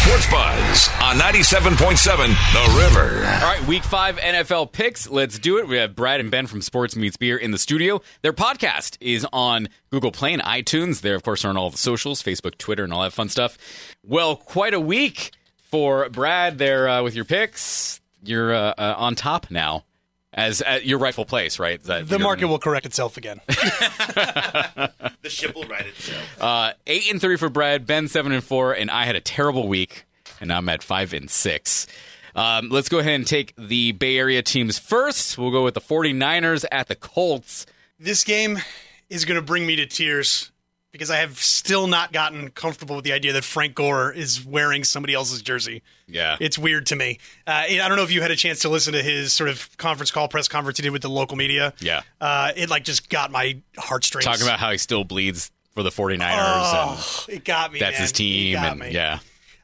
Sports Buzz on 97.7 The River. All right, Week 5 NFL picks. Let's do it. We have Brad and Ben from Sports Meets Beer in the studio. Their podcast is on Google Play and iTunes. They're, of course, on all the socials, Facebook, Twitter, and all that fun stuff. Well, quite a week for Brad there with your picks. You're on top now. As your rightful place, right? The market will correct itself again. The ship will right itself. 8-3 for Brad, Ben 7-4, and I had a terrible week, and I'm at 5-6. Let's go ahead and take the Bay Area teams first. We'll go with the 49ers at the Colts. This game is going to bring me to tears because I have still not gotten comfortable with the idea that Frank Gore is wearing somebody else's jersey. Yeah. It's weird to me. I don't know if you had a chance to listen to his sort of press conference he did with the local media. Yeah. It just got my heartstrings. Talking about how he still bleeds for the 49ers. Oh, it got me, That's man. his team. It got And me. yeah.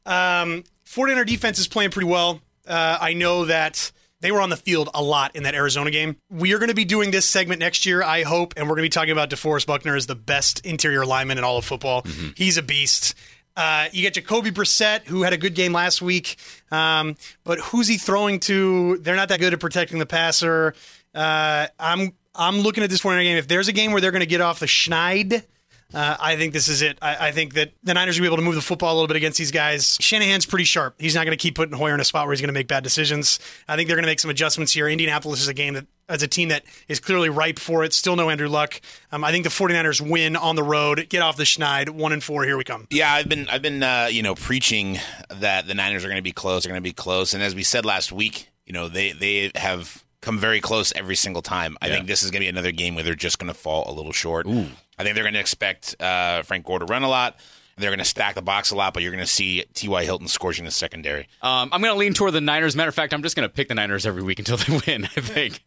49er defense is playing pretty well. I know that they were on the field a lot in that Arizona game. We are going to be doing this segment next year, I hope, and we're going to be talking about DeForest Buckner as the best interior lineman in all of football. Mm-hmm. He's a beast. You get Jacoby Brissett, who had a good game last week, but who's he throwing to? They're not that good at protecting the passer. I'm looking at this 49er game. If there's a game where they're going to get off the schneid, I think this is it. I think that the Niners will be able to move the football a little bit against these guys. Shanahan's pretty sharp. He's not going to keep putting Hoyer in a spot where he's going to make bad decisions. I think they're going to make some adjustments here. Indianapolis is a game that, as a team that is clearly ripe for it. Still no Andrew Luck. I think the 49ers win on the road, get off the schneid, 1-4. Here we come. Yeah, I've been preaching that the Niners are going to be close. They're going to be close, and as we said last week, they have come very close every single time. I think this is going to be another game where they're just going to fall a little short. Ooh. I think they're going to expect Frank Gore to run a lot. They're going to stack the box a lot, but you're going to see T.Y. Hilton scorching the secondary. I'm going to lean toward the Niners. Matter of fact, I'm just going to pick the Niners every week until they win, I think.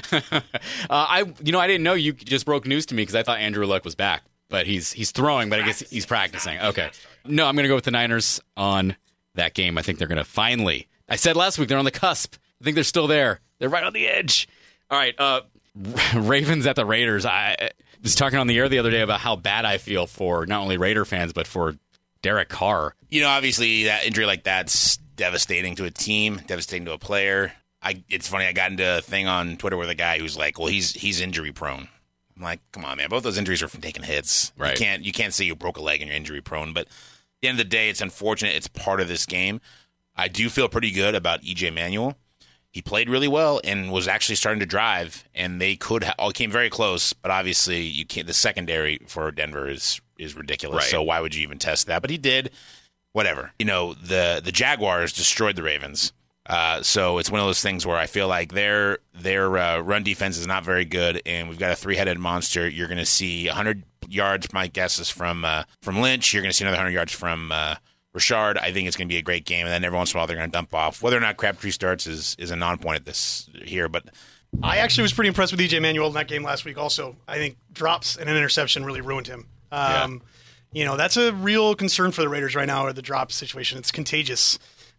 I didn't know you just broke news to me because I thought Andrew Luck was back. But he's throwing, but I guess he's practicing. Okay. No, I'm going to go with the Niners on that game. I think they're going to finally. I said last week they're on the cusp. I think they're still there. They're right on the edge. All right. Ravens at the Raiders. I was talking on the air the other day about how bad I feel for not only Raider fans, but for Derek Carr. Obviously, that injury like that's devastating to a team, devastating to a player. It's funny, I got into a thing on Twitter with a guy who's like, well, he's injury prone. I'm like, come on, man. Both those injuries are from taking hits. Right. You can't say you broke a leg and you're injury prone. But at the end of the day, it's unfortunate. It's part of this game. I do feel pretty good about E.J. Manuel. He played really well and was actually starting to drive, and they came very close. But obviously, you can't. The secondary for Denver is ridiculous. Right. So why would you even test that? But he did. Whatever. The Jaguars destroyed the Ravens. So it's one of those things where I feel like their run defense is not very good, and we've got a three-headed monster. You're going to see 100 yards. My guess is from Lynch. You're going to see another 100 yards from Richard. I think it's going to be a great game, and then every once in a while they're going to dump off. Whether or not Crabtree starts is a non-point at this here, but I actually was pretty impressed with E.J. Manuel in that game last week also. I think drops and an interception really ruined him. That's a real concern for the Raiders right now, or the drop situation. It's contagious.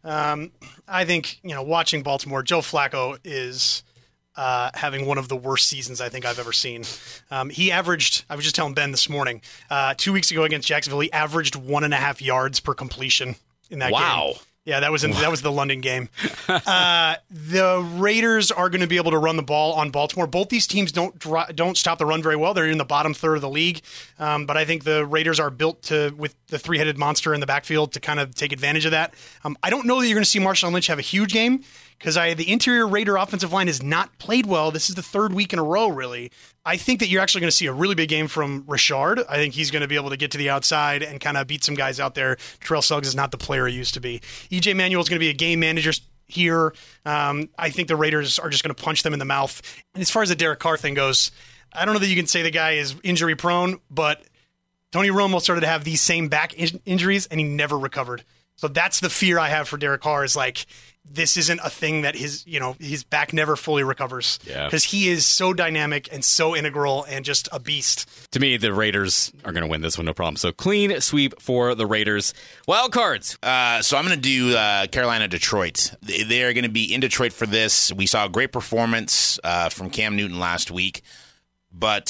I think, watching Baltimore, Joe Flacco is having one of the worst seasons I think I've ever seen. He averaged, I was just telling Ben this morning, 2 weeks ago against Jacksonville, he averaged 1.5 yards per completion in that game. Wow. Yeah, that was the London game. The Raiders are going to be able to run the ball on Baltimore. Both these teams don't stop the run very well. They're in the bottom third of the league. But I think the Raiders are built with the three-headed monster in the backfield to kind of take advantage of that. I don't know that you're going to see Marshawn Lynch have a huge game because the interior Raider offensive line has not played well. This is the third week in a row, really. I think that you're actually going to see a really big game from Richard. I think he's going to be able to get to the outside and kind of beat some guys out there. Terrell Suggs is not the player he used to be. E.J. Manuel is going to be a game manager here. I think the Raiders are just going to punch them in the mouth. And as far as the Derek Carr thing goes, I don't know that you can say the guy is injury prone, but Tony Romo started to have these same back injuries and he never recovered. So that's the fear I have for Derek Carr is like, this isn't a thing that his back never fully recovers. Yeah. Because he is so dynamic and so integral and just a beast. To me, the Raiders are going to win this one, no problem. So clean sweep for the Raiders. Wild cards. So I'm going to do Carolina-Detroit. They are going to be in Detroit for this. We saw a great performance from Cam Newton last week, but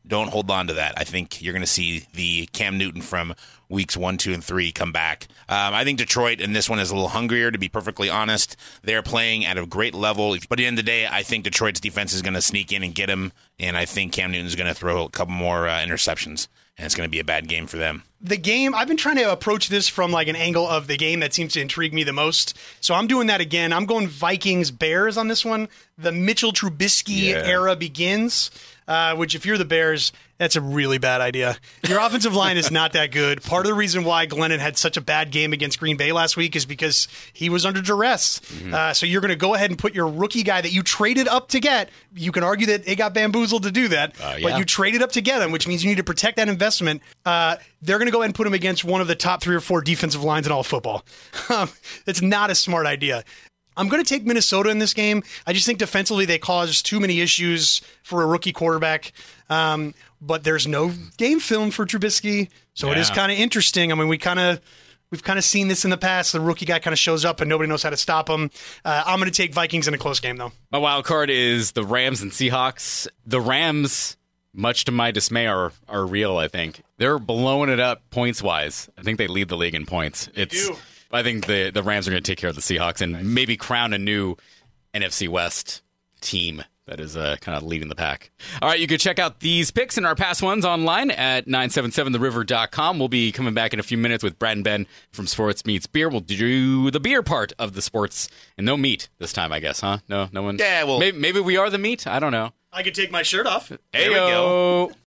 don't hold on to that. I think you're going to see the Cam Newton from weeks 1, 2, and 3 come back. I think Detroit in this one is a little hungrier, to be perfectly honest. They're playing at a great level. But at the end of the day, I think Detroit's defense is going to sneak in and get him, and I think Cam Newton's going to throw a couple more interceptions, and it's going to be a bad game for them. The game, I've been trying to approach this from like an angle of the game that seems to intrigue me the most. So I'm doing that again. I'm going Vikings-Bears on this one. The Mitchell Trubisky era begins, which if you're the Bears, that's a really bad idea. Your offensive line is not that good. Part of the reason why Glennon had such a bad game against Green Bay last week is because he was under duress. So you're going to go ahead and put your rookie guy that you traded up to get. You can argue that they got bamboozled to do that, but you traded up to get him, which means you need to protect that investment. They're going to go ahead and put him against one of the top 3 or 4 defensive lines in all of football. It's not a smart idea. I'm going to take Minnesota in this game. I just think defensively they cause too many issues for a rookie quarterback. But there's no game film for Trubisky, so it is kind of interesting. I mean, we've kind of seen this in the past. The rookie guy kind of shows up and nobody knows how to stop him. I'm going to take Vikings in a close game, though. My wild card is the Rams and Seahawks. The Rams, much to my dismay, are real, I think. They're blowing it up points-wise. I think they lead the league in points. I think the Rams are going to take care of the Seahawks and maybe crown a new NFC West team that is kind of leading the pack. All right, you can check out these picks and our past ones online at 977theriver.com. We'll be coming back in a few minutes with Brad and Ben from Sports Meets Beer. We'll do the beer part of the sports and no meat this time, I guess, huh? No one. Yeah, well, maybe we are the meat. I don't know. I could take my shirt off. There we go.